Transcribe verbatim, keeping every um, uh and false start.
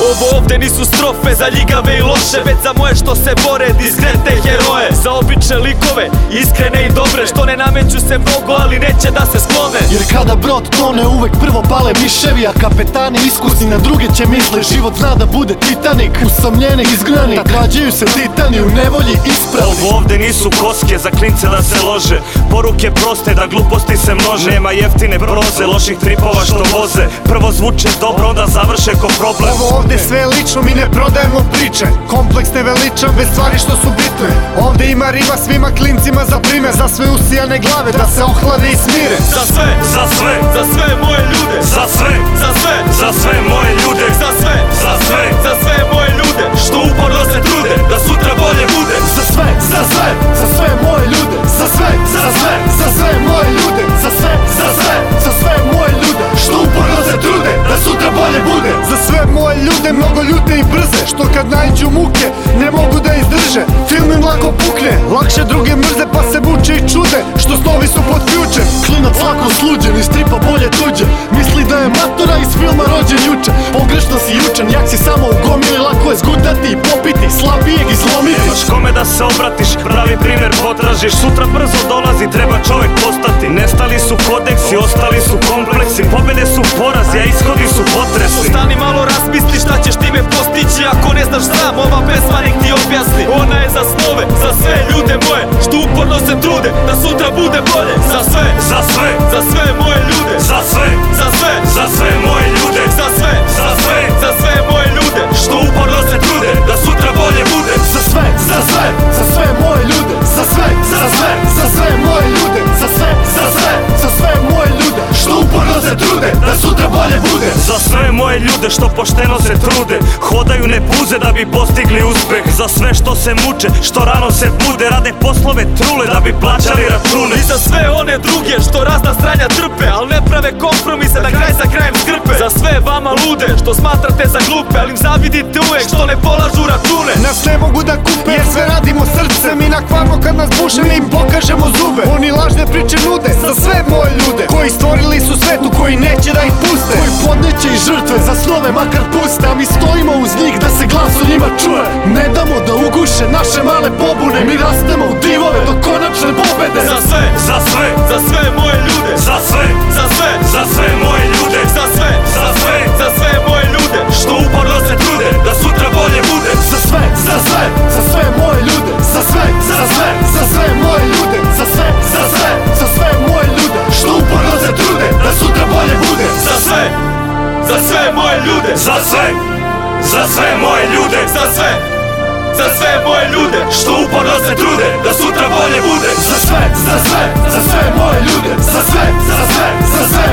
Ovo ovde nisu strofe za ljigave i loše, već za moje što se bore, diskretne heroje. Za obične likove, iskrene i dobre, što ne nameću se mnogo, ali neće da se sklone. Jer kada brod tone uvek prvo pale miševi, a kapetani iskusni na druge će misle. Život zna da bude Titanik, usamljeni izgnani, tad rađaju se titani u nevolji ispravni. Ovo ovde nisu koske za klince da se lože, poruke proste da gluposti se množe. Nema jeftine proze, loših tripova što voze, prvo zvuče dobro, onda završe ko problem. Ovo ovde sve je lično, mi ne prodajemo priče, kompleks ne veličan bez stvari što su bitne. Ovde ima rima svima klincima za primer, za sve usijane glave da se ohlade i smire. Za sve, za sve, za sve moje ljude, za sve, za sve, za sve moje ljude, za sve, za sve, za sve moje ljude, što uporno se trude da sutra bolje bude. Za sve, za sve, za sve moje ljude, za sve, za sve, za sve moje ljude, za sve, za sve, za sve moje ljude, što uporno se trude da sutra bolje bude. Za sve moje ljude, mnogo ljute i brze, što kad naiđu muke ne mogu da izdrže. Film im lako pukne, lakše druge mrze pa se muče i čude, što snovi su pod ključem. Klinac lako sluđen, iz stripa bolje tuđe, misli da je matora iz filma rođen juče. Pogrešno si jučen, jak si samo u gomili, lako je zgutati i popiti, slabijeg i slomiti. Nemaš kome da se obratiš, pravi primer potražiš, sutra brzo dolazi, treba čovek postati. Nestali su kodeksi, ostali su kompleksi, pobede su porazi, a ishodi su potresi. Stani malo razmisli šta ćeš time postići, ako ne znaš sam, ova pesma nek ti objasni. Ona je za snove, za sve ljude moje, što uporno se trude da sutra bude bolje. Za sve, za sve, za sve moje ljude, za sve, za sve, za sve moje ljude, za sve, za sve, za sve moje ljude, što uporno se trude da sutra bolje bude. Za sve, za sve, za sve moje ljude, za sve, za sve, za sve moje ljude, za sve, za sve, za sve moje ljude, što uporno se trude da sutra bolje bude. Za sve moje ljude što pošteno se trude, hodaju ne puze da bi postigli uspeh. Za sve što se muče, što rano se bude, rade poslove trule da bi plaćali račune. I za sve one druge što razna stranja trpe, al ne prave kompromise da kraj sa krajem skrpe. Za sve vama lude što smatrate za glupe, ali im zavidite uvek što ne polažu račune. Nas ne mogu da kupe jer sve radimo srcem, i na kvarno kad nas buše mi im pokažemo zube. Oni lažne priče nude za sve moje ljude, koji stvorili su svetu, koji neće da ih puste, koji podneće i žrtve za snove makar puste, a mi stojimo uz njih da se glas u njima čuje. Ne damo da uguše naše male pobune, mi rastemo u divove do konačne pobede. Za sve, za sve, za sve moje ljude, za sve, za sve, za sve moje ljude, za sve, za sve, za sve moje ljude, što uporno se trude da sutra bolje bude. Za sve, za sve, za sve moje ljude, za sve, za sve, za sve moje ljude, za sve, za sve, za sve moje ljude, što uporno se trude da sutra bolje bude. Za sve, za sve moje ljude, za sve, za sve moje ljude, za sve, za sve moje ljude, što uporno se trude da sutra bolje bude. Za sve, za sve, za sve moje ljude, za sve, za sve, za sve